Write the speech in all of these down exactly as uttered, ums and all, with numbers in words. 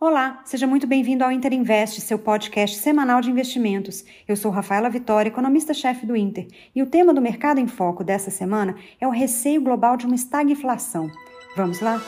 Olá, seja muito bem-vindo ao Inter Invest, seu podcast semanal de investimentos. Eu sou Rafaela Vitória, economista-chefe do Inter, e o tema do Mercado em Foco dessa semana é o receio global de uma estagflação. Vamos lá?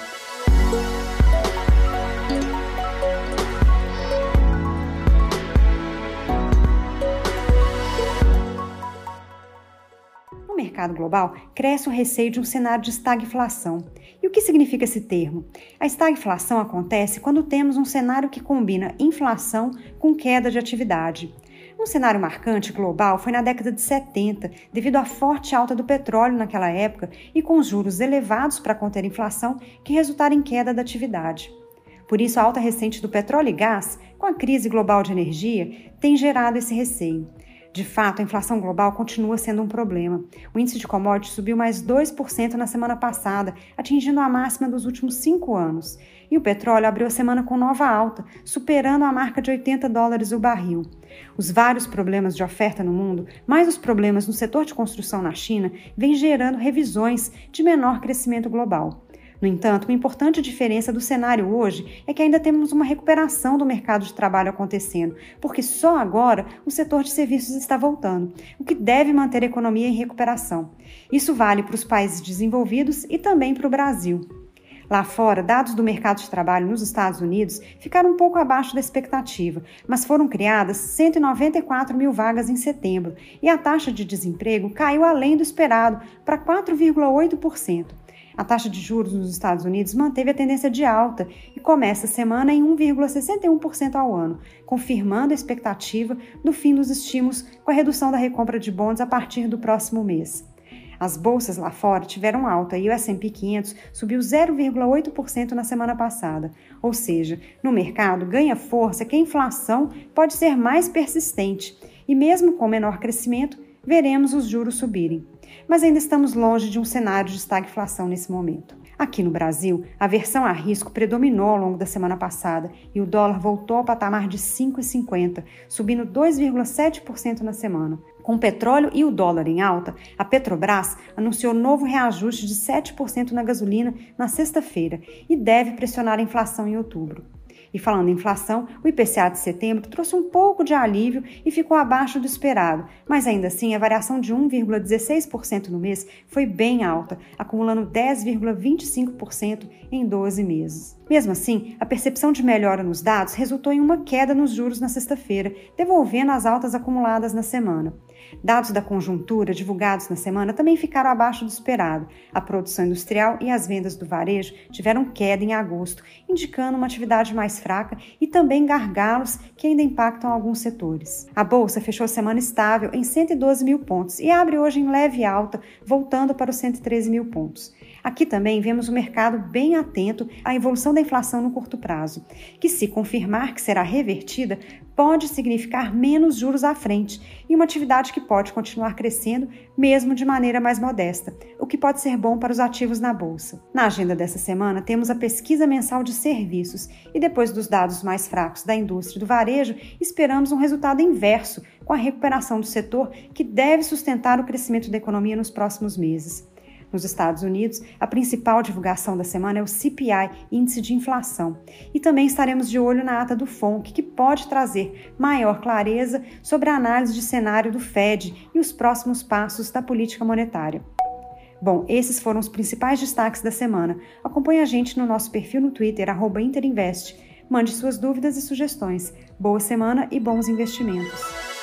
No mercado global, cresce o receio de um cenário de estagflação. E o que significa esse termo? A estagflação acontece quando temos um cenário que combina inflação com queda de atividade. Um cenário marcante global foi na década de setenta, devido à forte alta do petróleo naquela época e com os juros elevados para conter a inflação, que resultaram em queda da atividade. Por isso, a alta recente do petróleo e gás, com a crise global de energia, tem gerado esse receio. De fato, a inflação global continua sendo um problema. O índice de commodities subiu mais dois por cento na semana passada, atingindo a máxima dos últimos cinco anos. E o petróleo abriu a semana com nova alta, superando a marca de oitenta dólares o barril. Os vários problemas de oferta no mundo, mais os problemas no setor de construção na China, vêm gerando revisões de menor crescimento global. No entanto, uma importante diferença do cenário hoje é que ainda temos uma recuperação do mercado de trabalho acontecendo, porque só agora o setor de serviços está voltando, o que deve manter a economia em recuperação. Isso vale para os países desenvolvidos e também para o Brasil. Lá fora, dados do mercado de trabalho nos Estados Unidos ficaram um pouco abaixo da expectativa, mas foram criadas cento e noventa e quatro mil vagas em setembro e a taxa de desemprego caiu além do esperado para quatro vírgula oito por cento. A taxa de juros nos Estados Unidos manteve a tendência de alta e começa a semana em um vírgula sessenta e um por cento ao ano, confirmando a expectativa do fim dos estímulos com a redução da recompra de bonds a partir do próximo mês. As bolsas lá fora tiveram alta e o S and P quinhentos subiu zero vírgula oito por cento na semana passada. Ou seja, no mercado ganha força que a inflação pode ser mais persistente e mesmo com menor crescimento, veremos os juros subirem. Mas ainda estamos longe de um cenário de estagflação nesse momento. Aqui no Brasil, a aversão a risco predominou ao longo da semana passada e o dólar voltou ao patamar de cinco reais e cinquenta centavos, subindo dois vírgula sete por cento na semana. Com o petróleo e o dólar em alta, a Petrobras anunciou novo reajuste de sete por cento na gasolina na sexta-feira e deve pressionar a inflação em outubro. E falando em inflação, o I P C A de setembro trouxe um pouco de alívio e ficou abaixo do esperado, mas ainda assim a variação de um vírgula dezesseis por cento no mês foi bem alta, acumulando dez vírgula vinte e cinco por cento em doze meses. Mesmo assim, a percepção de melhora nos dados resultou em uma queda nos juros na sexta-feira, devolvendo as altas acumuladas na semana. Dados da conjuntura divulgados na semana também ficaram abaixo do esperado. A produção industrial e as vendas do varejo tiveram queda em agosto, indicando uma atividade mais fraca e também gargalos que ainda impactam alguns setores. A bolsa fechou a semana estável em cento e doze mil pontos e abre hoje em leve alta, voltando para os cento e treze mil pontos. Aqui também vemos o mercado bem atento à evolução da inflação no curto prazo, que, se confirmar que será revertida, pode significar menos juros à frente e uma atividade que pode continuar crescendo, mesmo de maneira mais modesta, o que pode ser bom para os ativos na bolsa. Na agenda dessa semana, temos a pesquisa mensal de serviços e, depois dos dados mais fracos da indústria e do varejo, esperamos um resultado inverso, com a recuperação do setor que deve sustentar o crescimento da economia nos próximos meses. Nos Estados Unidos, a principal divulgação da semana é o C P I, Índice de Inflação. E também estaremos de olho na ata do F O N C, que pode trazer maior clareza sobre a análise de cenário do Fed e os próximos passos da política monetária. Bom, esses foram os principais destaques da semana. Acompanhe a gente no nosso perfil no Twitter, arroba Interinvest. Mande suas dúvidas e sugestões. Boa semana e bons investimentos!